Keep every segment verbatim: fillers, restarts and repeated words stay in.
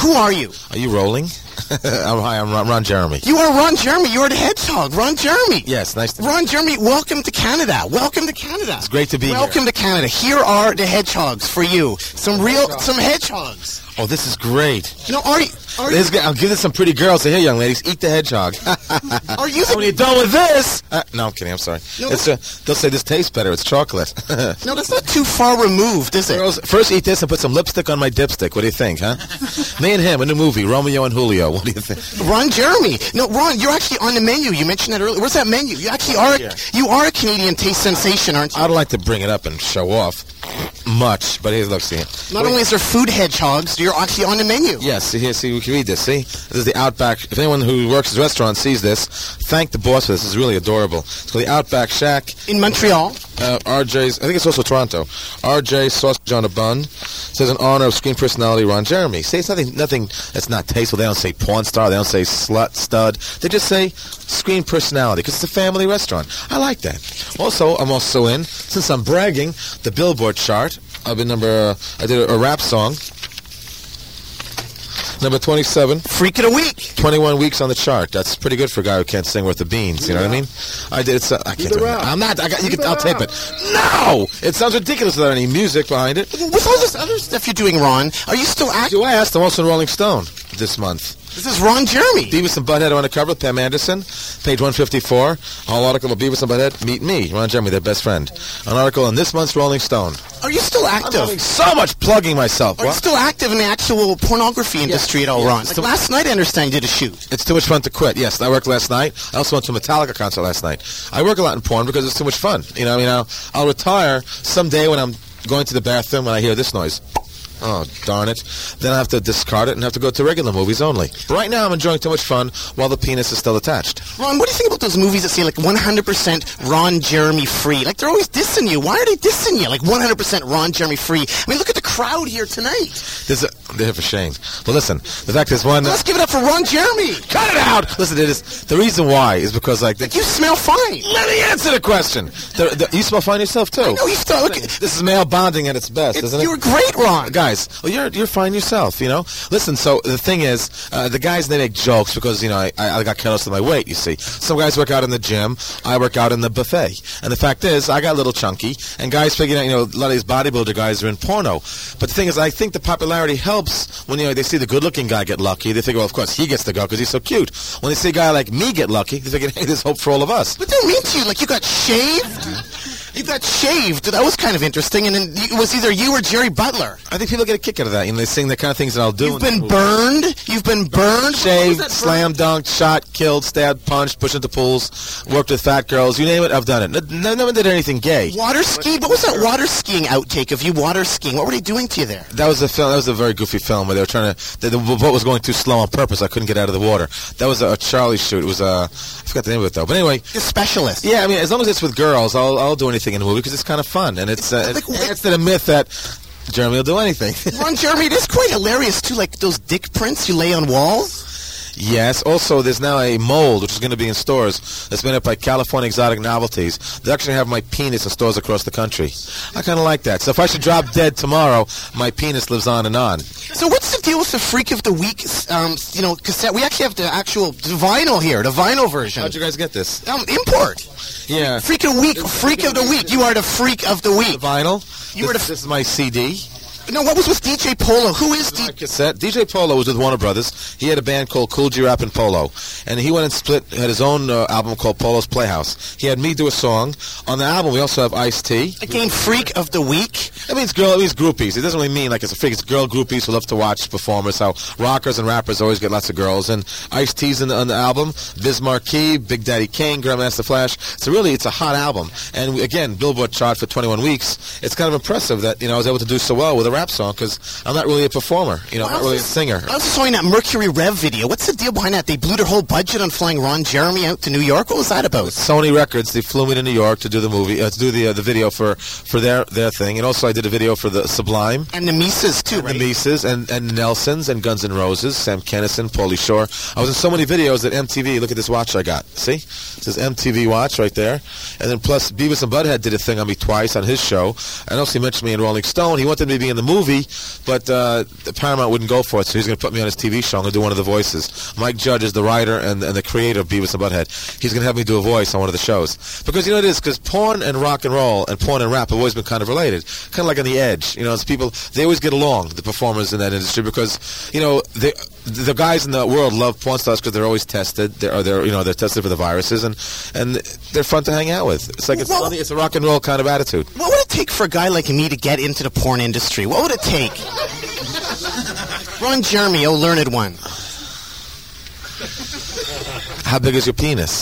who are you? Are you rolling? I'm, hi, I'm Ron, Ron Jeremy. You are Ron Jeremy. You are the Hedgehog. Ron Jeremy. Yes, nice to meet Ron Jeremy, welcome to Canada. Welcome to Canada. It's great to be welcome here. Welcome to Canada. Here are the hedgehogs for you. Some real, some hedgehogs. Oh, this is great. You know, are you... Are this you guy, I'll give this some pretty girls. Say, here, young ladies, eat the hedgehog. Are you... When you're done with this... Uh, no, I'm kidding. I'm sorry. No, it's, uh, they'll say this tastes better. It's chocolate. No, that's not too far removed, is it? Girls, first eat this and put some lipstick on my dipstick. What do you think, huh? Me and him in the movie, Romeo and Julio. What do you think? Ron Jeremy. No, Ron, you're actually on the menu. You mentioned that earlier. Where's that menu? You actually are... Yeah. You are a Canadian taste sensation, aren't you? I don't like to bring it up and show off much, but here's, look, see it. Not Wait. only is there food hedgehogs, you're actually on the menu. Yes, see here, see, we can read this, see? This is the Outback. If anyone who works at a restaurant sees this, thank the boss for this. This is really adorable. It's called the Outback Shack. In Montreal. Uh, R J's, I think it's also Toronto. R J sausage on a bun. Says in honor of screen personality Ron Jeremy. See, it's nothing, nothing that's not tasteful. They don't say porn star. They don't say slut, stud. They just say screen personality because it's a family restaurant. I like that. Also, I'm also in, since I'm bragging, the Billboard chart. I've been number, uh, I did a, a rap song. Number twenty-seven. Freak of the week. twenty-one weeks on the chart. That's pretty good for a guy who can't sing worth the beans. You know what I mean? I did. It's, uh, I can't do it. I'm not. I got, you can, I'll tape it. No! It sounds ridiculous without any music behind it. With all this other stuff you're doing, Ron, are you still active? You asked. I'm also in Rolling Stone this month. This is Ron Jeremy. Beavis and Butthead on the cover with Pam Anderson, page one fifty-four. Whole article of Beavis and Butthead. Meet me, Ron Jeremy, their best friend. An article in this month's Rolling Stone. Are you still active? I'm having so much plugging myself. Are you What? still active in the actual pornography industry at all, Yeah. Ron? Like last night, I understand you did a shoot. It's too much fun to quit. Yes, I worked last night. I also went to a Metallica concert last night. I work a lot in porn because it's too much fun. You know, I mean, I'll, I'll retire someday when I'm going to the bathroom when I hear this noise. Oh, darn it. Then I have to discard it and have to go to regular movies only. But right now, I'm enjoying too much fun while the penis is still attached. Ron, what do you think about those movies that say, like, one hundred percent Ron Jeremy free? Like, they're always dissing you. Why are they dissing you? Like, one hundred percent Ron Jeremy free. I mean, look at the crowd here tonight. There's a, they're for shame. But listen, the fact is one... Let's give it up for Ron Jeremy. Cut it out! Listen, it is, the reason why is because, like... Like, you smell fine. Let me answer the question. The, the, you smell fine yourself, too. I know you still... Look, This is male bonding at its best, it, isn't it? you were great, Ron. Guys, well, you're you're fine yourself, you know. Listen, so the thing is, uh, the guys they make jokes because you know I, I got careless with my weight. You see, some guys work out in the gym, I work out in the buffet, and the fact is, I got a little chunky, and guys figure out, you know, a lot of these bodybuilder guys are in porno. But the thing is, I think the popularity helps when you know they see the good-looking guy get lucky. They figure, well, of course he gets to go because he's so cute. When they see a guy like me get lucky, they figure, hey, there's hope for all of us. But they're mean to you. Like, you got shaved. You got shaved. That was kind of interesting. And then it was either you or Jerry Butler. I think people get a kick out of that. You know, they sing the kind of things that I'll do. You've been burned. You've been burned. Shaved, slam dunked, shot, killed, stabbed, punched, pushed into pools, worked with fat girls, you name it, I've done it. No, no one did anything gay. Water skiing? What was that water skiing outtake of you water skiing? What were they doing to you there? That was a film. That was a very goofy film where they were trying to. The, the boat was going too slow on purpose. I couldn't get out of the water. That was a, a Charlie shoot. It was a. I forgot the name of it though. But anyway, The Specialist. yeah. I mean, as long as it's with girls, I'll I'll do anything in the movie because it's kind of fun and it's uh, Like, it's, it's the myth that Jeremy will do anything. Ron Jeremy, it is quite hilarious too. Like those dick prints you lay on walls. Yes. Also, there's now a mold which is going to be in stores that's made up by California Exotic Novelties. They actually have my penis in stores across the country. I kind of like that. So if I should drop dead tomorrow, my penis lives on and on. So what's the deal with the Freak of the Week? Um, you know, cassette. We actually have the actual vinyl here, the vinyl version. How'd you guys get this? Um, import. Yeah. Freak of the Week. Freak of the Week. You are the Freak of the Week. Vinyl. You this, were the- this is my C D. No, what was with D J Polo? Who is D My cassette. D J Polo was with Warner Brothers. He had a band called Cool G Rap and Polo, and he went and split. Had his own uh, album called Polo's Playhouse. He had me do a song on the album. We also have Ice-T. Again, Freak of the Week. It means girl. It means groupies. It doesn't really mean like it's a freak. It's girl groupies who love to watch performers. How rockers and rappers always get lots of girls. And Ice-T's in the, on the album. Biz Markie, Big Daddy Kane, Grandmaster Flash. So really, it's a hot album. And we, again, Billboard chart for twenty-one weeks. It's kind of impressive that you know I was able to do so well with a rap song because I'm not really a performer. You know, I'm not really a singer. I also saw in that Mercury Rev video. What's the deal behind that? They blew their whole budget on flying Ron Jeremy out to New York. What was that about? Sony Records, they flew me to New York to do the movie, uh, to do the uh, the video for, for their their thing, and also I did a video for the Sublime, And the Mises too, right? the Mises, and and Nelsons, and Guns N' Roses, Sam Kinison, Pauly Shore. I was in so many videos at M T V. Look at this watch I got. See, it says M T V watch right there, and then plus Beavis and Butthead did a thing on me twice on his show, and also he mentioned me in Rolling Stone. He wanted me to be in the movie, but uh, the Paramount wouldn't go for it, so he's going to put me on his T V show. I'm going to do one of the voices. Mike Judge is the writer and, and the creator of Beavis and Butthead. He's going to have me do a voice on one of the shows. Because, you know, it is, because porn and rock and roll and porn and rap have always been kind of related. Kind of like on the edge. You know, it's people, they always get along, the performers in that industry, because, you know, they, the guys in the world love porn stars because they're always tested. They're, they're, you know, they're tested for the viruses, and, and they're fun to hang out with. It's like, it's, well, funny, it's a rock and roll kind of attitude. What would it take for a guy like me to get into the porn industry? What would it take? Ron Jeremy, oh learned one. How big is your penis?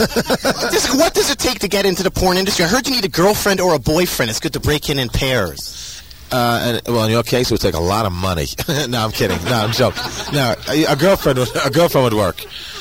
Just, what does it take to get into the porn industry? I heard you need a girlfriend or a boyfriend. It's good to break in in pairs. Uh, and, well, in your case, it would take a lot of money. No, I'm kidding. No, I'm joking. No, a, a girlfriend, would, a girlfriend would work.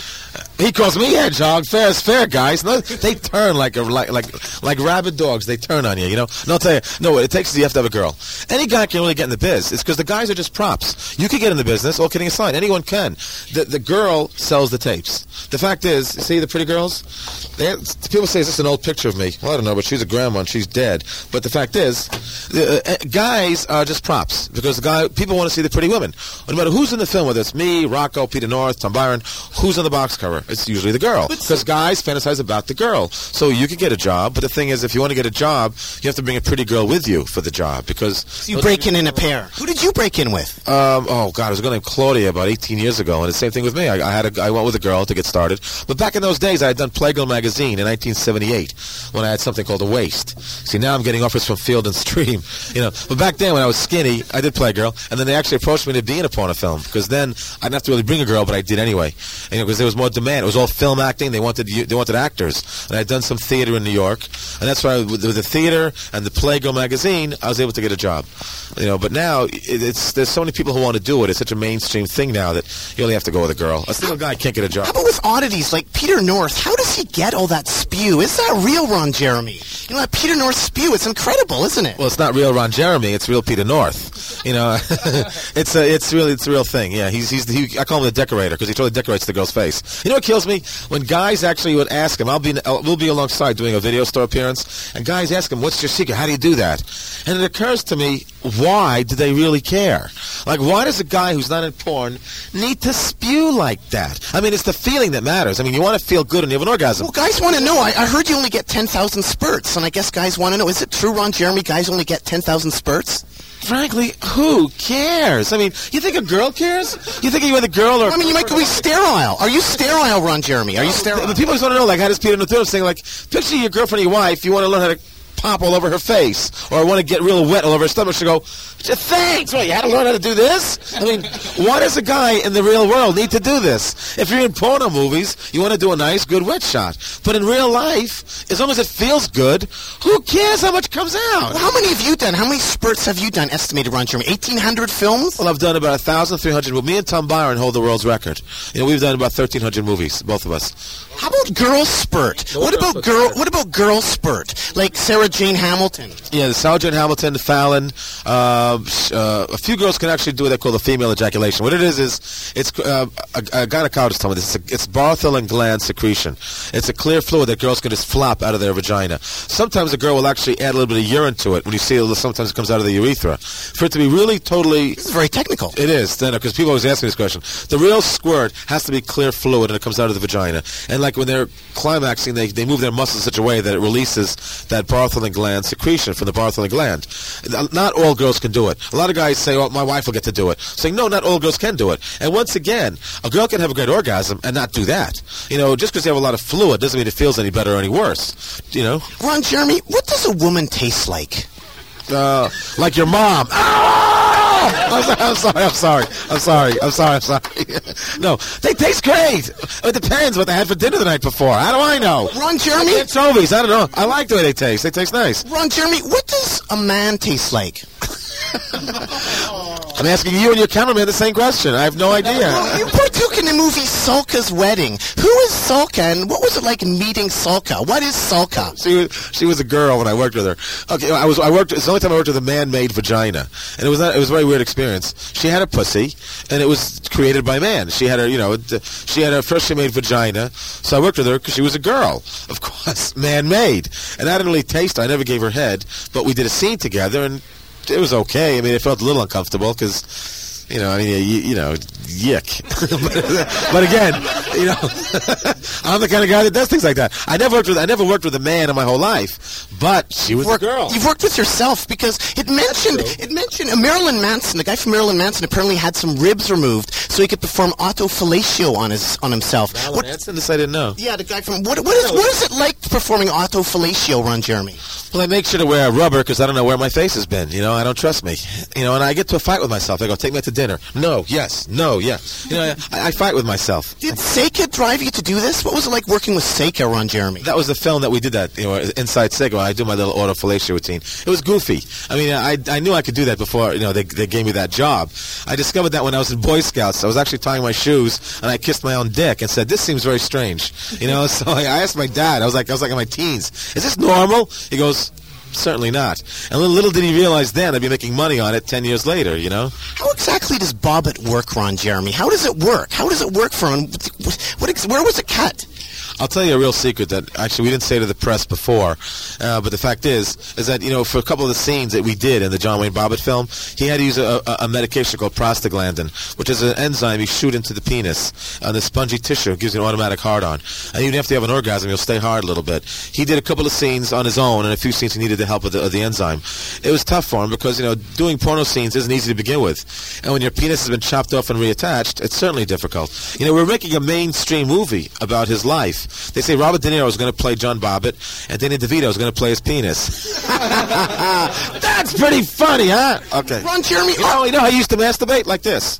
He calls me hedgehog. Fair is fair, guys. No, they turn like a, like like like rabid dogs. They turn on you, you know. No, I'll tell you. No, what it takes is you have to have a girl. Any guy can really get in the biz. It's because the guys are just props. You can get in the business. All kidding aside, anyone can. The the girl sells the tapes. The fact is, see the pretty girls? They're, people say, is this an old picture of me? Well, I don't know, but she's a grandma and she's dead. But the fact is, the, uh, guys are just props because the guy people want to see the pretty women. No matter who's in the film, whether it's me, Rocco, Peter North, Tom Byron, who's on the box cover? It's usually the girl. Because guys fantasize about the girl. So you can get a job, but the thing is, if you want to get a job, you have to bring a pretty girl with you for the job. Because so you break in in a pair. Who did you break in with? Um, oh, God, I was a girl named Claudia about eighteen years ago, and the same thing with me. I, I had a, I went with a girl to get started. But back in those days, I had done Playgirl magazine in nineteen seventy-eight when I had something called A Waist. See, now I'm getting offers from Field and Stream. You know, but back then when I was skinny, I did Playgirl, and then they actually approached me to be in a porno film because then I didn't have to really bring a girl, but I did anyway. And, you know, because there was more demand. It was all film acting. They wanted they wanted actors, and I'd done some theater in New York, and that's why with the theater and the Playgirl magazine, I was able to get a job. You know, but now it, it's there's so many people who want to do it. It's such a mainstream thing now that you only have to go with a girl. A single guy can't get a job. How about with oddities like Peter North? How does he get all that spew? Is that real Ron Jeremy? You know, that Peter North spew, it's incredible, isn't it? Well, it's not real Ron Jeremy, it's real Peter North. You know, it's a, it's really, it's a real thing. Yeah, he's, he's, he, I call him the decorator because he totally decorates the girl's face. You know what kills me? When guys actually would ask him, I'll be, we'll be alongside doing a video store appearance, and guys ask him, what's your secret? How do you do that? And it occurs to me, why do they really care? Like, why does a guy who's not in porn need to spew like that? I mean, it's the feeling that matters. I mean, you want to feel good and you have an orgasm. Well, guys want to know. I, I heard you only get ten thousand spurts, and I guess guys want to know. Is it true, Ron Jeremy, guys only get ten thousand spurts? Frankly, who cares? I mean, you think a girl cares? You think you're with a girl or... I mean, you might be sterile. Are you sterile, Ron Jeremy? Are you sterile? The people just want to know, like, how does Peter North saying, like, picture your girlfriend or your wife, you want to learn how to pop all over her face, or want to get real wet all over her stomach, she go, thanks, what, you had to learn how to do this? I mean, why does a guy in the real world need to do this? If you're in porno movies, you want to do a nice, good wet shot. But in real life, as long as it feels good, who cares how much comes out? Well, how many have you done? How many spurts have you done, estimated, Ron Jeremy? eighteen hundred films? Well, I've done about one thousand three hundred. Well, me and Tom Byron hold the world's record. You know, we've done about thirteen hundred movies, both of us. How about girl spurt? No, what about girl? What about girl spurt? Like Sarah Jane Hamilton. Yeah, the Sarah Jane Hamilton, Fallon. Uh, uh, a few girls can actually do what they call the female ejaculation. What it is is it's uh, a, a gynecologist told me this. It's, a, it's Bartholin gland secretion. It's a clear fluid that girls can just flop out of their vagina. Sometimes a girl will actually add a little bit of urine to it. When you see it, sometimes it comes out of the urethra. For it to be really totally, this is very technical. It is, because people always ask me this question. The real squirt has to be clear fluid, and it comes out of the vagina. And like when they're climaxing, they they move their muscles in such a way that it releases that Bartholin gland secretion from the Bartholin gland. Not all girls can do it. A lot of guys say, "Oh, my wife will get to do it." Saying, "No, not all girls can do it." And once again, a girl can have a great orgasm and not do that. You know, just because you have a lot of fluid doesn't mean it feels any better or any worse. You know. Ron Jeremy, what does a woman taste like? Uh, like your mom. Oh! I'm sorry, I'm sorry, I'm sorry, I'm sorry, I'm sorry. No, they taste great. It depends what they had for dinner the night before. How do I know? Ron Jeremy? Anchovies, I don't know. I like the way they taste. They taste nice. Ron Jeremy, what does a man taste like? I'm asking you and your cameraman the same question. I have no idea. Well, you partook in the movie Salka's Wedding. Who is Salka, and what was it like meeting Salka? What is Salka? She was, she was a girl when I worked with her. Okay, I was I worked. It's the only time I worked with a man-made vagina, and it was not, it was a very weird experience. She had a pussy, and it was created by man. She had her, you know, she had a freshly made vagina. So I worked with her because she was a girl, of course, man-made, and I didn't really taste her. I never gave her head, but we did a scene together, and it was okay. I mean, it felt a little uncomfortable because. You know, I mean, you, you know, yick. but, but again, you know, I'm the kind of guy that does things like that. I never worked with I never worked with a man in my whole life, but she was worked, a girl. You've worked with yourself because it mentioned it mentioned uh, Marilyn Manson. The guy from Marilyn Manson apparently had some ribs removed so he could perform autofellatio on his on himself. Marilyn what, Manson? This I didn't know. Yeah, the guy from what what is what is it like performing autofellatio, Ron Jeremy? Well, I make sure to wear a rubber because I don't know where my face has been. You know, I don't trust me. You know, and I get to a fight with myself. I go, take me out to dinner. No, yes, no, yeah. You know, I, I fight with myself. Did Seika drive you to do this? What was it like working with Seika, Ron Jeremy? That was the film that we did that, you know, inside Seika. When I do my little autofellatio routine. It was goofy. I mean, I I knew I could do that before, you know, they, they gave me that job. I discovered that when I was in Boy Scouts. I was actually tying my shoes, and I kissed my own dick and said, this seems very strange. You know, so I asked my dad. I was like, I was like in my teens. Is this normal? He goes, certainly not. And little, little did he realize then I'd be making money on it ten years later, you know? How exactly does Bobbit work, Ron Jeremy? How does it work? How does it work for him? What, what, where was it cut? I'll tell you a real secret that actually we didn't say to the press before, uh, but the fact is, is that, you know, for a couple of the scenes that we did in the John Wayne Bobbitt film, he had to use a, a, a medication called prostaglandin, which is an enzyme you shoot into the penis on the spongy tissue. It gives you an automatic hard-on. And even after you have an orgasm, you'll stay hard a little bit. He did a couple of scenes on his own, and a few scenes he needed the help of the, of the enzyme. It was tough for him because, you know, doing porno scenes isn't easy to begin with. And when your penis has been chopped off and reattached, it's certainly difficult. You know, we're making a mainstream movie about his life. They say Robert De Niro is going to play John Bobbitt, and Danny DeVito is going to play his penis. That's pretty funny, huh? Okay. Ron Jeremy, you know, you know how he used to masturbate like this?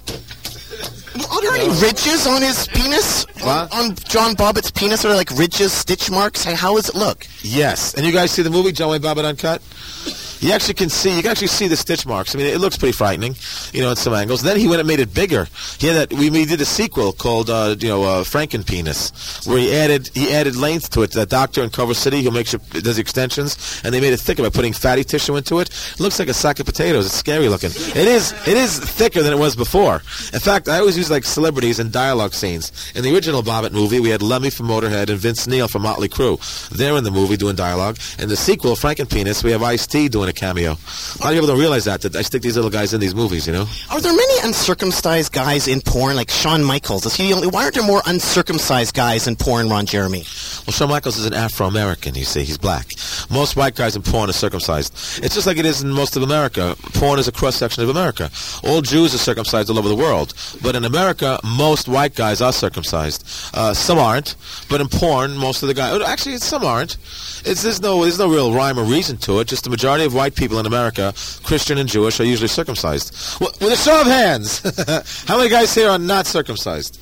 Are there any ridges on his penis? What? On, on John Bobbitt's penis? Are there like ridges, stitch marks? How does it look? Yes. And you guys see the movie John Wayne Bobbitt Uncut? You actually can see, you can actually see the stitch marks. I mean, it looks pretty frightening, you know, in some angles. Then he went and made it bigger. He had that. We, we did a sequel called, uh, you know, uh, Frankenpenis, where he added he added length to it. That doctor in Culver City who makes it, does extensions, and they made it thicker by putting fatty tissue into it. It looks like a sack of potatoes. It's scary looking. It is. It is thicker than it was before. In fact, I always use like celebrities in dialogue scenes. In the original Bobbitt movie, we had Lemmy from Motorhead and Vince Neil from Motley Crue. They're in the movie doing dialogue. In the sequel, Frankenpenis, we have Ice-T doing a cameo. A lot of people don't realize that, that I stick these little guys in these movies, you know? Are there many uncircumcised guys in porn, like Shawn Michaels? Is he the only, why aren't there more uncircumcised guys in porn, Ron Jeremy? Well, Shawn Michaels is an Afro-American, you see. He's black. Most white guys in porn are circumcised. It's just like it is in most of America. Porn is a cross-section of America. All Jews are circumcised all over the world. But in America, most white guys are circumcised. Uh, some aren't. But in porn, most of the guys... Actually, some aren't. It's, there's, no, there's no real rhyme or reason to it. Just the majority of white people in America, Christian and Jewish, are usually circumcised. Well, with a show of hands, how many guys here are not circumcised?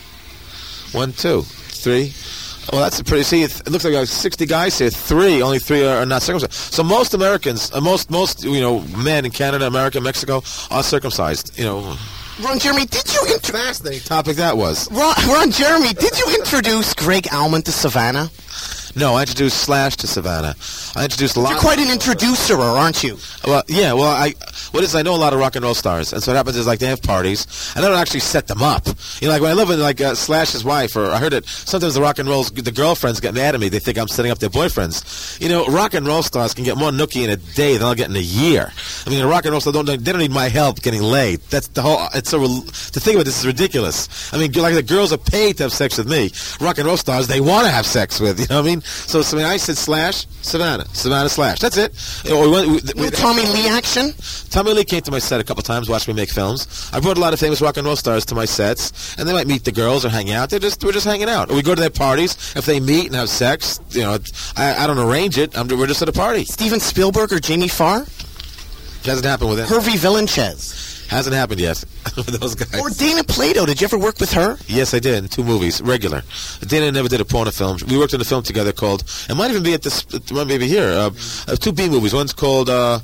One, two, three. Well, that's a pretty... See, it looks like sixty guys here. Three, only three are, are not circumcised. So most Americans, uh, most, most you know, men in Canada, America, Mexico are circumcised. You know... Ron Jeremy, did you... Int- Fascinating topic that was. Ron, Ron Jeremy, did you introduce Greg Almond to Savannah? No, I introduced Slash to Savannah. I introduced a lot. You're quite an introducer, aren't you? Well, yeah. Well, I what is I know a lot of rock and roll stars, and so what happens is like they have parties, and I don't actually set them up. You know, like when I live with like uh, Slash's wife, or I heard it. Sometimes the rock and rolls, the girlfriends get mad at me. They think I'm setting up their boyfriends. You know, rock and roll stars can get more nookie in a day than I'll get in a year. I mean, a rock and roll star don't they don't need my help getting laid. That's the whole. It's so to think about this is ridiculous. I mean, like the girls are paid to have sex with me. Rock and roll stars they want to have sex with. You know what I mean? So, so I said Slash, Savannah, Savannah Slash. That's it. You know, we went, we, we, Tommy Lee action? Tommy Lee came to my set a couple times, watched me make films. I brought a lot of famous rock and roll stars to my sets, and they might meet the girls or hang out. They're just we're just hanging out. Or we go to their parties. If they meet and have sex, you know, I, I don't arrange it. I'm, we're just at a party. Steven Spielberg or Jamie Farr? It hasn't happened with it. Hervey Villanchez? Hasn't happened yet with those guys. Or Dana Plato. Did you ever work with her? Yes, I did in two movies, regular. Dana never did a porno film. We worked on a film together called, it might even be at this, maybe here, uh, uh, two B movies. One's called uh,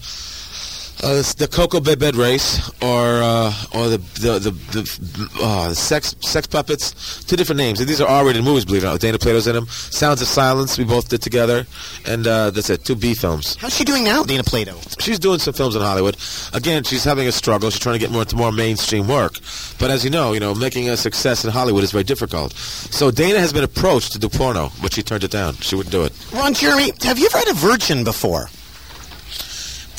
uh, the Coco Bed Race, or uh, or the the the, the, uh, the sex sex puppets. Two different names. These are R-rated movies, believe it or not. Dana Plato's in them. Sounds of Silence, we both did together, and uh, that's it. Two B films. How's she doing now, Dana Plato? She's doing some films in Hollywood. Again, she's having a struggle. She's trying to get more into more mainstream work. But as you know, you know, making a success in Hollywood is very difficult. So Dana has been approached to do porno, but she turned it down. She wouldn't do it. Ron Jeremy, have you ever had a virgin before?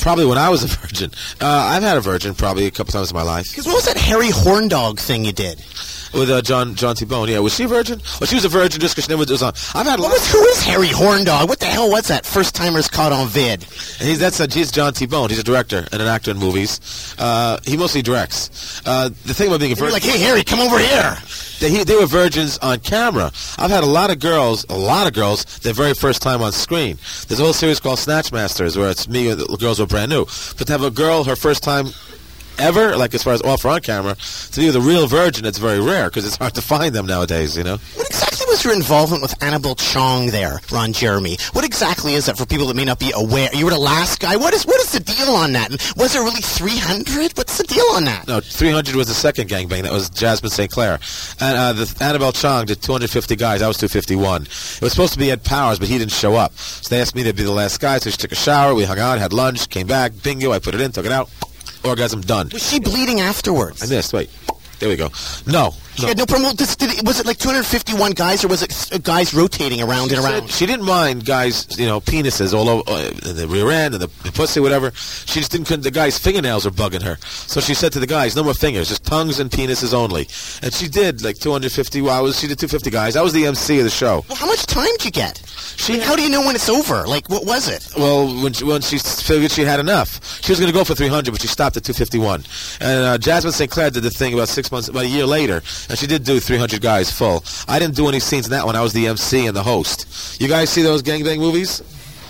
Probably when I was a virgin. Uh, I've had a virgin probably a couple times in my life. Because what was that Harry Horndog thing you did? With uh, John John T. Bone, yeah. Was she a virgin? Well, she was a virgin just because she never was on. I've had. What was, who is Harry Horndog? What the hell was that? First timers caught on vid. And he's that's uh, he's John T. Bone. He's a director and an actor in movies. Uh, he mostly directs. Uh, the thing about being a virgin, like, hey Harry, come over here. They, he, they were virgins on camera. I've had a lot of girls, a lot of girls, their very first time on screen. There's a whole series called Snatch Masters where it's me and the girls who are brand new. But to have a girl her first time ever, like as far as off or on camera, to be with a real virgin, it's very rare because it's hard to find them nowadays, you know? What exactly was your involvement with Annabelle Chong there, Ron Jeremy? What exactly is that for people that may not be aware? You were the last guy. What is what is the deal on that? And was there really three hundred? What's the deal on that? No, three hundred was the second gangbang. That was Jasmine Saint Clair. And uh, the, Annabelle Chong did two hundred fifty guys. I was two hundred fifty-one. It was supposed to be Ed Powers, but he didn't show up. So they asked me to be the last guy, so she took a shower. We hung out, had lunch, came back. Bingo, I put it in, took it out. Orgasm done. Was she bleeding afterwards? I missed. Wait. There we go. No. She no. had no problem. This, did it, was it like two hundred fifty-one guys, or was it uh, guys rotating around she and around? Said she didn't mind guys, you know, penises all over uh, the rear end and the, the pussy, whatever. She just didn't. The guys' fingernails were bugging her, so she said to the guys, "No more fingers, just tongues and penises only." And she did like two hundred fifty. Well, I was, she did two hundred fifty guys. I was the M C of the show. Well, how much time did you get? She. How do you know when it's over? Like, what was it? Well, when she, when she figured she had enough, she was going to go for three hundred, but she stopped at two fifty-one. And uh, Jasmine Saint Clair did the thing about six months, about a year later. And she did do three hundred guys full. I didn't do any scenes in that one. I was the M C and the host. You guys see those gangbang movies?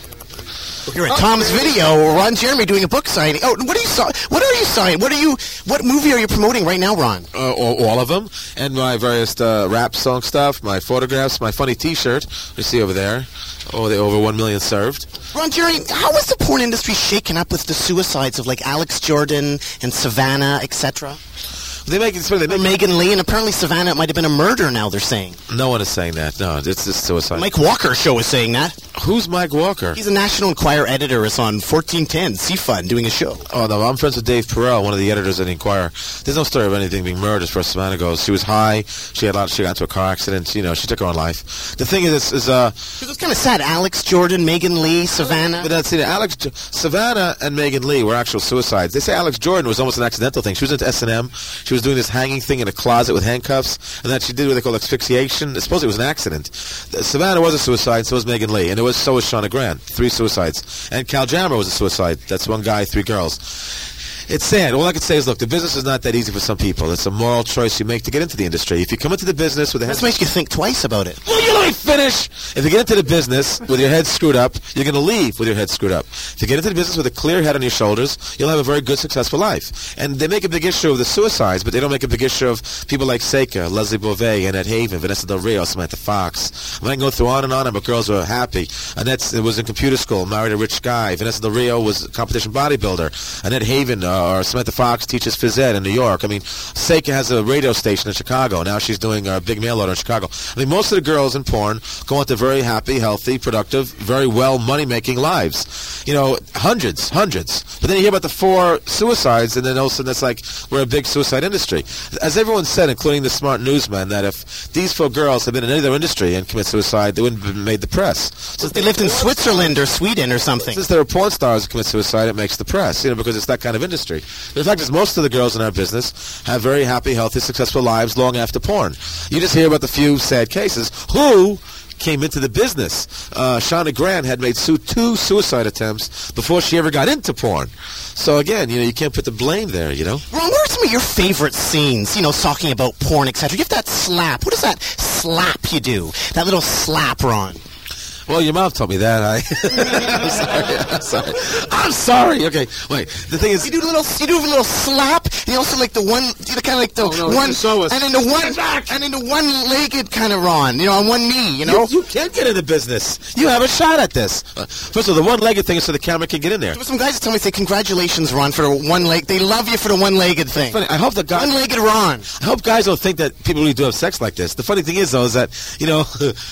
You're at Tom's Video. Ron Jeremy doing a book signing. Oh, what are you signing? What are you signing? What are you? What movie are you promoting right now, Ron? Uh, all, all of them, and my various uh, rap song stuff, my photographs, my funny T-shirt. You see over there. Oh, they over one million served. Ron Jeremy, how is the porn industry shaken up with the suicides of like Alex Jordan and Savannah, et cetera? They make it. They make Megan Lee, and apparently Savannah, it might have been a murder. Now they're saying. No one is saying that. No, it's just suicide. Mike Walker show is saying that. Who's Mike Walker? He's a National Enquirer editor. Is on fourteen ten C Fun doing a show. Oh no, I'm friends with Dave Perel, one of the editors at the Enquirer. There's no story of anything being murdered as far as Savannah goes. She was high. She had a lot. She got into a car accident. You know, she took her own life. The thing is, is uh, it's kind of sad. Alex Jordan, Megan Lee, Savannah. But that's it. Alex, Savannah, and Megan Lee were actual suicides. They say Alex Jordan was almost an accidental thing. She was into S and M. She was doing this hanging thing in a closet with handcuffs, and that she did what they call asphyxiation. Supposedly it was an accident. Savannah was a suicide, so was Megan Lee, and it was so was Shauna Grant. Three suicides. And Cal Jammer was a suicide. That's one guy, three girls. It's sad. All I can say is, look, the business is not that easy for some people. It's a moral choice you make to get into the industry. If you come into the business with a head... This makes you think twice about it. Will you let me finish? If you get into the business with your head screwed up, you're going to leave with your head screwed up. If you get into the business with a clear head on your shoulders, you'll have a very good, successful life. And they make a big issue of the suicides, but they don't make a big issue of people like Seika, Leslie Beauvais, Annette Haven, Vanessa Del Rio, Samantha Fox. I mean, I can go through on and on, but girls were happy. Annette was in computer school, married a rich guy. Vanessa Del Rio was a competition bodybuilder. Annette Haven uh, or Samantha Fox teaches phys ed in New York. I mean, Seika has a radio station in Chicago. Now she's doing a big mail order in Chicago. I mean, most of the girls in porn go into very happy, healthy, productive, very well money-making lives. You know, hundreds, hundreds. But then you hear about the four suicides, and then all of a sudden it's like we're a big suicide industry. As everyone said, including the smart newsman, that if these four girls had been in any other industry and commit suicide, they wouldn't have made the press. Since they lived in Switzerland or Sweden or something. Since there are porn stars who commit suicide, it makes the press, you know, because it's that kind of industry. The fact is, most of the girls in our business have very happy, healthy, successful lives long after porn. You just hear about the few sad cases. Who came into the business? Uh, Shauna Grant had made su- two suicide attempts before she ever got into porn. So again, you know, you can't put the blame there, you know? Ron, what are some of your favorite scenes, you know, talking about porn, et cetera? Give that slap. What is that slap you do? That little slap, Ron. Well, your mom told me that. I, I'm sorry. I'm sorry. I'm sorry. Okay, wait. The thing is, you do a little, you do a little slap, and you also like the one, you know, kind of like the oh, no, one, so and then the one, and then the one-legged kind of Ron, you know, on one knee, you know. You, you can't get in the business. You have a shot at this. Uh, first of all, the one-legged thing is so the camera can get in there. There were some guys that tell me, say, congratulations, Ron, for the one leg. They love you for the one-legged thing. Funny. I hope the guys, one-legged Ron. I hope guys don't think that people really do have sex like this. The funny thing is, though, is that you know.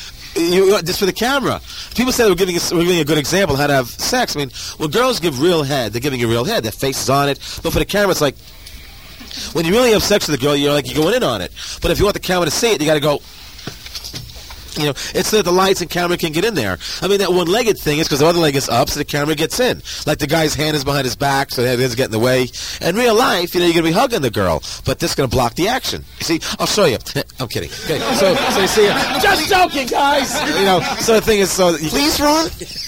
You, just for the camera. People say we're giving, a, we're giving a good example of how to have sex. I mean, when girls give real head, they're giving you real head. Their face is on it. But for the camera, it's like, when you really have sex with a girl, you're like, you're going in on it. But if you want the camera to see it, you got to go. You know, it's that the lights and camera can get in there. I mean, that one-legged thing is because the other leg is up, so the camera gets in. Like the guy's hand is behind his back, so the head doesn't get in the way. In real life, you know, you're going to be hugging the girl, but this is going to block the action. You see, I'll show you. I'm kidding. Okay, so, so you see, uh, just joking, guys. You know, so the thing is, so Please, Ron.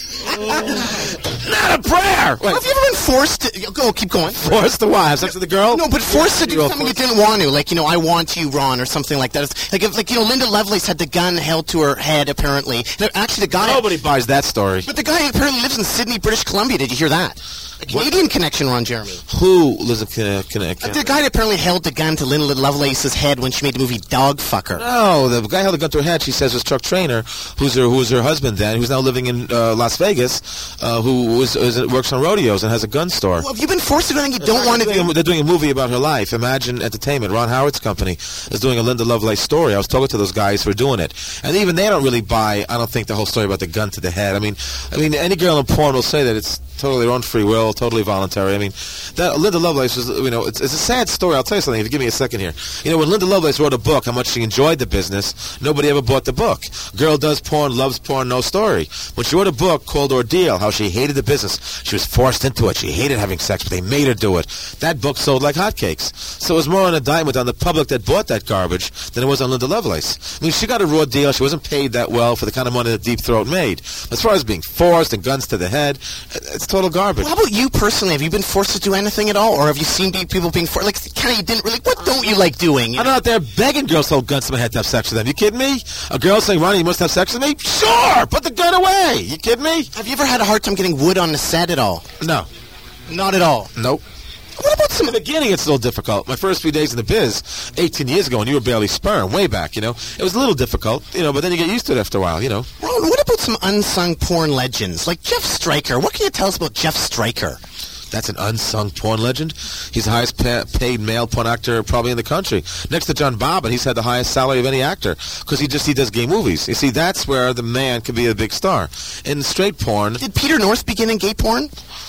not a prayer. Wait, Have you ever been forced to go? Keep going. forced to what? Have sex with the girl? No, but forced to do You're something you forced- didn't want to, like you know, I want you, Ron, or something like that. It's like if, like you know, Linda Lovelace had the gun held to her head. Apparently, no, actually, the guy. Nobody buys that story. But the guy apparently lives in Sydney, British Columbia. Did you hear that? A Canadian connection, Ron Jeremy. Who lives in Canada? Canada? The guy that apparently held the gun to Linda Lovelace's head when she made the movie Dogfucker. No, the guy held the gun to her head. She says was Chuck Trainer, who's her who was her husband then, who's now living in uh, Las Vegas, uh, who was, is, works on rodeos and has a gun store. Well, have you been forced to do anything you don't want to They're doing, do? a, they're doing a movie about her life. Imagine Entertainment, Ron Howard's company, is doing a Linda Lovelace story. I was talking to those guys who are doing it, and even they don't really buy. I don't think the whole story about the gun to the head. I mean, I mean, any girl in porn will say that it's totally their own free will, totally voluntary. I mean, that Linda Lovelace was, you know, it's, it's a sad story. I'll tell you something. If you give me a second here, you know, when Linda Lovelace wrote a book, how much she enjoyed the business, nobody ever bought the book. Girl does porn, loves porn, no story. When she wrote a book called Ordeal, how she hated the business, she was forced into it. She hated having sex, but they made her do it. That book sold like hotcakes. So it was more an indictment on the public that bought that garbage than it was on Linda Lovelace. I mean, she got a raw deal. She wasn't paid that well for the kind of money that Deep Throat made. As far as being forced and guns to the head, it's total garbage. Well, how about you personally? Have you been forced to do anything at all, or have you seen be- people being forced? Like, kind of, you didn't really. What don't you like doing? You I'm out there begging girls to hold guns to my head to have sex with them. You kidding me? A girl saying, Ronnie, you must have sex with me? Sure! Put the gun away! You kidding me? Have you ever had a hard time getting wood on the set at all? No. Not at all. Nope. What about some In the beginning, it's a little difficult. My first few days in the biz, eighteen years ago, when you were barely sperm, way back, you know, it was a little difficult, you know, but then you get used to it after a while, you know. Ron, what about some unsung porn legends like Jeff Stryker? What can you tell us about Jeff Stryker? That's an unsung porn legend. He's the highest pa- paid male porn actor probably in the country. Next to John Bobbin, he's had the highest salary of any actor because he just he does gay movies. You see, that's where the man can be a big star. In straight porn, Did Peter North begin in gay porn?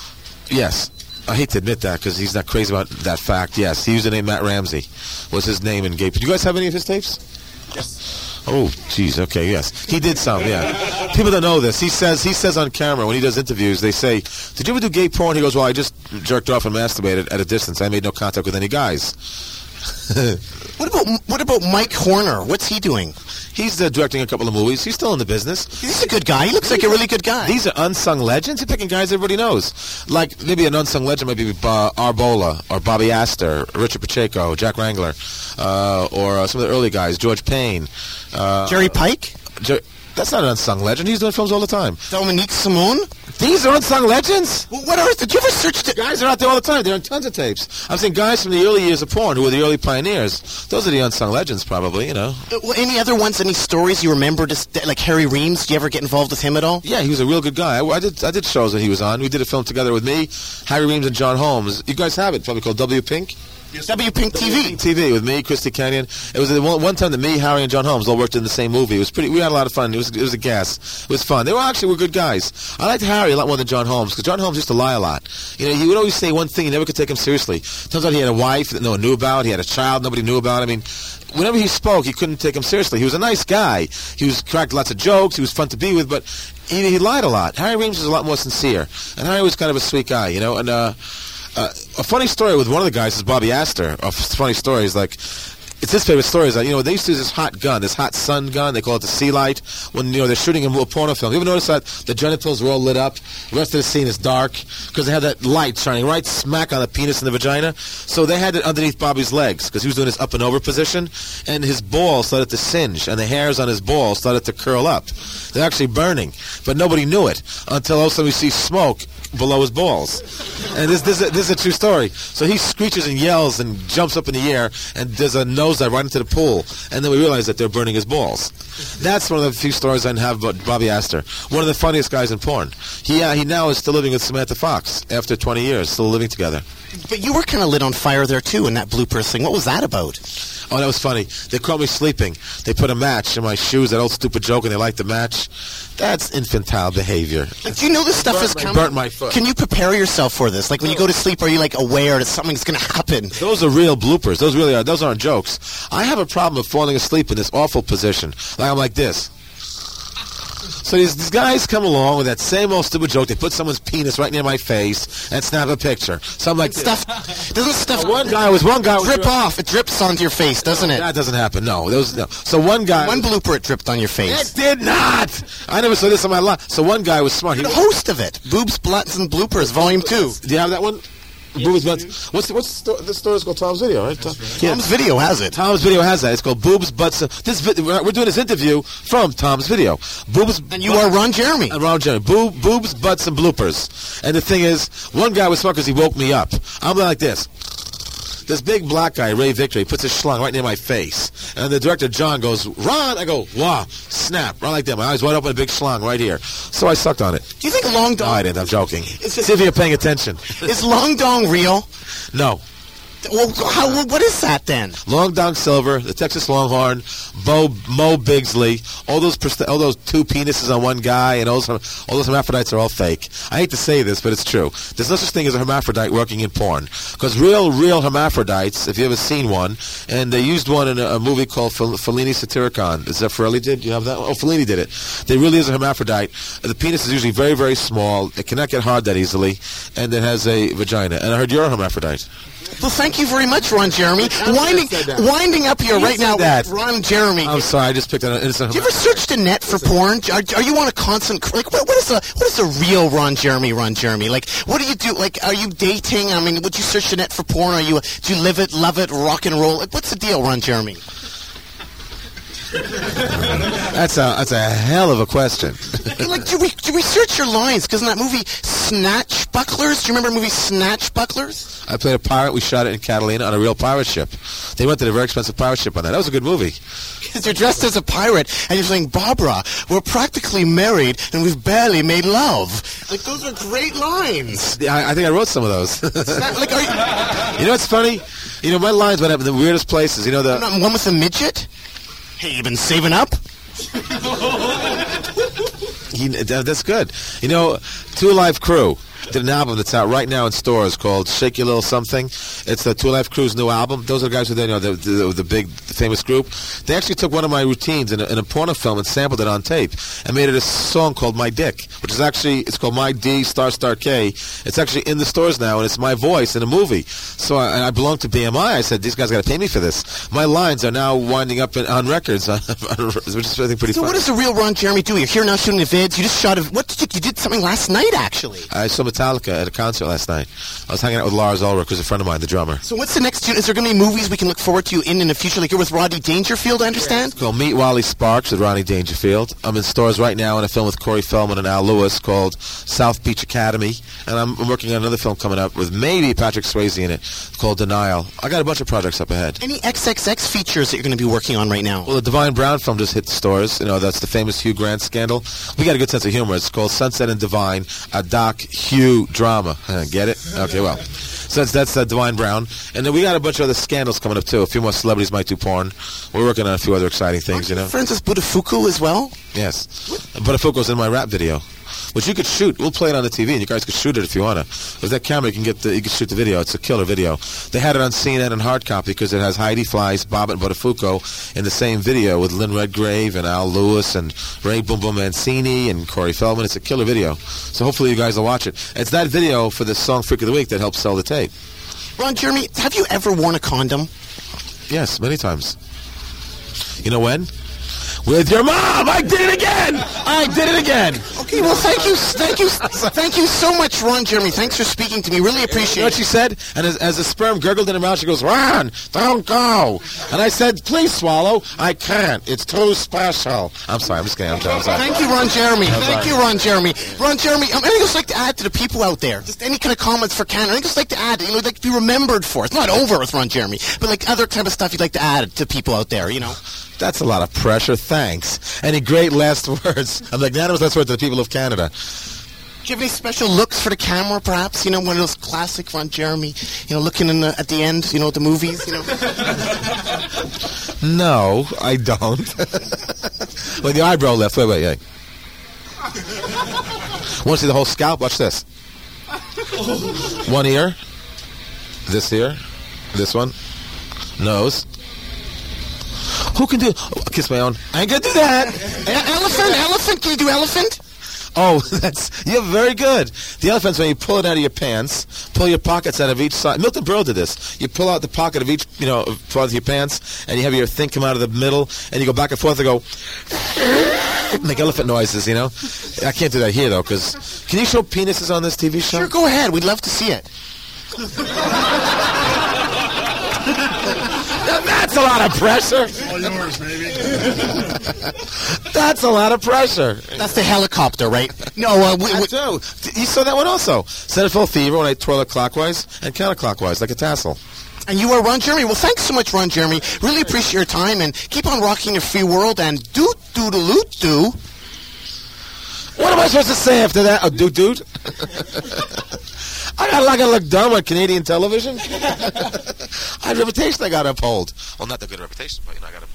yes. I hate to admit that because he's not crazy about that fact. Yes, he used the name Matt Ramsey. Was his name in gay? Do you guys have any of his tapes? Yes. Oh, jeez. Okay, yes, he did some. Yeah, people don't know this. He says he says on camera when he does interviews, they say, "Did you ever do gay porn?" He goes, "Well, I just jerked off and masturbated at a distance. I made no contact with any guys." What about what about Mike Horner? What's he doing? He's uh, directing a couple of movies. He's still in the business. He's a good guy. He looks like a really good guy. These are unsung legends. You're picking guys everybody knows. Like, maybe an unsung legend might be uh, Arbola, or Bobby Astor, Richard Pacheco, Jack Wrangler, uh, or uh, some of the early guys, George Payne. Uh, Jerry Pike? Jer- That's not an unsung legend. He's doing films all the time. Dominique Simone? These are unsung legends? Well, what are? Did you ever search the Guys are out there all the time. They're on tons of tapes. I'm saying guys from the early years of porn who were the early pioneers. Those are the unsung legends, probably, you know. Uh, well, any other ones? Any stories you remember? Just like Harry Reams? Do you ever get involved with him at all? Yeah, he was a real good guy. I, I did I did shows that he was on. We did a film together with me, Harry Reams, and John Holmes. You guys have it, probably called W Pink. W Pink T V. T V with me, Christy Canyon. It was the one, one time that me, Harry, and John Holmes all worked in the same movie. It was pretty. We had a lot of fun. It was it was a gas. It was fun. They were actually were good guys. I liked Harry a lot more than John Holmes because John Holmes used to lie a lot. You know, he would always say one thing. You never could take him seriously. Turns out he had a wife that no one knew about. He had a child nobody knew about. I mean, whenever he spoke, you couldn't take him seriously. He was a nice guy. He was cracked lots of jokes. He was fun to be with, but he, he lied a lot. Harry Reams was a lot more sincere, and Harry was kind of a sweet guy, you know. And uh, uh, a funny story with one of the guys is Bobby Astor. A funny story is like, it's his favorite story is that, you know, they used to use this hot gun, this hot sun gun. They call it the Sea Light. When, you know, they're shooting a porno film. You ever notice that the genitals were all lit up? The rest of the scene is dark because they had that light shining right smack on the penis and the vagina. So they had it underneath Bobby's legs because he was doing this up and over position, and his balls started to singe, and the hairs on his balls started to curl up. They're actually burning, but nobody knew it until all of a sudden we see smoke below his balls. And this, this, this is a true story. So he screeches and yells and jumps up in the air and does a nosedive right into the pool. And then we realize that they're burning his balls. That's one of the few stories I have about Bobby Astor. One of the funniest guys in porn. He, uh, he now is still living with Samantha Fox after twenty years, still living together. But you were kind of lit on fire there, too, in that bloopers thing. What was that about? Oh, that was funny. They caught me sleeping. They put a match in my shoes, that old stupid joke, and they liked the match. That's infantile behavior. Like, do you know this stuff Burnt is my- coming? burnt my foot. Can you prepare yourself for this? Like, when you go to sleep, are you, like, aware that something's going to happen? Those are real bloopers. Those really are. Those aren't jokes. I have a problem of falling asleep in this awful position. Like I'm like this. So these, these guys come along with that same old stupid joke. They put someone's penis right near my face and snap a picture. So I'm like, Stuff doesn't stuff. one guy was one guy was drip off. It drips onto your face, doesn't it? That doesn't happen. No, there was no. So one guy. One blooper, it dripped on your face. It did not. I never saw this in my life. So one guy was smart. He The host of it, Boobs, Blunts, and Bloopers, Volume Two. Do you have that one? Boobs, Butts. What's the, what's the store? This store is called Tom's Video, right? Tom, yeah. Tom's Video has it. Tom's Video has that. It's called Boobs, Butts. Uh, this vi- we're doing this interview from Tom's Video. Boobs, And you are Ron Jeremy. And Ron Jeremy. Boob, boobs, butts, and bloopers. And the thing is, one guy was smart because he woke me up. I'm like this. This big black guy, Ray Victor, he puts his schlong right near my face. And the director, John, goes, Ron! I go, wow, snap. Right like that. My eyes wide open, a big schlong right here. So I sucked on it. Do you think Long No, Dong... I didn't. I'm joking. Is it- See if you're paying attention. Is Long Dong real? No. Well, how, what is that then? Long Dong Silver, the Texas Longhorn, Bo, Mo Bigsley, all those prest- all those two penises on one guy, and all those, all those hermaphrodites are all fake. I hate to say this, but it's true. There's no such thing as a hermaphrodite working in porn. Because real, real hermaphrodites, if you've ever seen one, and they used one in a, a movie called Fel- Fellini Satyricon. Is that Ferrelli did? Do you have that one? Oh, Fellini did it. There really is a hermaphrodite. The penis is usually very, very small. It cannot get hard that easily, and it has a vagina. And I heard you're a hermaphrodite. Well, thank you very much, Ron Jeremy. Winding, winding up here You right said now that. with Ron Jeremy. I'm sorry, I just picked on an innocent. Do you ever search the net for porn? Are, are you on a constant like what, what is a what is a real Ron Jeremy? Ron Jeremy, like what do you do? Like, are you dating? I mean, would you search the net for porn? Are you do you live it, love it, rock and roll? Like, what's the deal, Ron Jeremy? That's a that's a hell of a question. Like, do we do we search your lines? Because in that movie Snatch Bucklers, do you remember the movie Snatch Bucklers? I played a pirate. We shot it in Catalina on a real pirate ship. They rented a very expensive pirate ship on that. That was a good movie. Because you're dressed as a pirate and you're saying, Barbara, we're practically married and we've barely made love. Like, those are great lines. Yeah, I, I think I wrote some of those. That, like, are you, You know what's funny? You know, my lines went up in the weirdest places. You know the. not one with a midget? Hey, you been saving up? He, that, that's good. You know, Two Live Crew did an album that's out right now in stores called Shake Your Little Something. It's the Two Live Crew's new album. Those are the guys who, you know, the, the, the big, the famous group. They actually took one of my routines in a, in a porno film and sampled it on tape and made it a song called My Dick, which is actually, it's called My D Star Star K. It's actually in the stores now, and it's my voice in a movie. So I, I belong to B M I. I said, these guys got to pay me for this. My lines are now winding up in, on records, which is, I think, pretty So funny. what does the real Ron Jeremy do? You're here now shooting the vids. You just shot a... What did you... You did something last night, actually. I saw Metallica at a concert last night. I was hanging out with Lars Ulrich, who's a friend of mine, the drummer. So what's the next... Is there going to be movies we can look forward to in in the future? Like you're with Rodney Dangerfield, I understand? It's called Meet Wally Sparks with Ronnie Dangerfield. I'm in stores right now in a film with Corey Feldman and Al Lewis called South Beach Academy. And I'm, I'm working on another film coming up with maybe Patrick Swayze in it called Denial. I got a bunch of projects up ahead. Any X X X features that you're going to be working on right now? Well, the Divine Brown film just hit the stores. You know, that's the famous Hugh Grant scandal. We got a good sense of humor. It's called Sunset and Divine, a Doc Hugh drama. Uh, get it? Okay, well. So that's, that's uh, Divine Brown. And then we got a bunch of other scandals coming up, too. A few more celebrities might do porn. We're working on a few other exciting things, you know. Friends with Budafuku as well? Yes. Budafuku's in my rap video, which you could shoot. We'll play it on the T V, and you guys could shoot it if you want to. With that camera, you can get the, you can shoot the video. It's a killer video. They had it on C N N in hard copy because it has Heidi Fleiss, Bob and Budafuku in the same video with Lynn Redgrave and Al Lewis and Ray Boom Boom Mancini and Corey Feldman. It's a killer video. So hopefully you guys will watch it. It's that video for the song Freak of the Week that helps sell the tape. Ron Jeremy, have you ever worn a condom? Yes, many times. You know when? With your mom! I did it again! I did it again! Okay, well, thank you, thank you, thank you so much, Ron Jeremy. Thanks for speaking to me. Really You appreciate know what it. she said? And as, as the sperm gurgled in her mouth, she goes, Ron, don't go. And I said, please swallow. I can't. It's too special. I'm sorry. I'm just kidding. I'm sorry. I'm sorry. Thank you, Ron Jeremy. I'm Thank sorry. you, Ron Jeremy. Ron Jeremy, um, anything else like to add to the people out there? Just any kind of comments for Canada? Anything else like to add? You know, like to be remembered for? It's not over with Ron Jeremy, but like other type of stuff you'd like to add to people out there, you know? That's a lot of pressure. Thanks. Any great last words? I'm magnanimous last words to the people of Canada. Do you have any special looks for the camera, perhaps? You know, one of those classic Ron Jeremy, you know, looking in the, at the end, you know, the movies, you know? No, I don't. With the eyebrow left. Wait, wait, wait. Want to see the whole scalp? Watch this. One ear. This ear. This one. Nose. Who can do? Oh, kiss my own. I ain't gonna do that. E- elephant, elephant. Can you do elephant? Oh, that's you're very good. The elephant's when you pull it out of your pants, pull your pockets out of each side. Milton Berle did this. You pull out the pocket of each, you know, part of your pants, and you have your thing come out of the middle, and you go back and forth and go, make elephant noises, you know. I can't do that here, though, because... Can you show penises on this T V show? Sure, go ahead. We'd love to see it. Now, that's a lot of pressure. All yours, baby. That's a lot of pressure. That's the helicopter, right? No, uh, we, I we, do. You saw that one also. Centerfold Fever when I twirl it clockwise and counterclockwise like a tassel. and you are Ron Jeremy. Well, thanks so much, Ron Jeremy. Really appreciate your time, and keep on rocking the free world, and doot doodaloot doo. What am I supposed to say after that? Oh, doot doot? I got like I look dumb on Canadian television. I have a reputation I got to uphold. Well, not the good reputation, but you know I got to.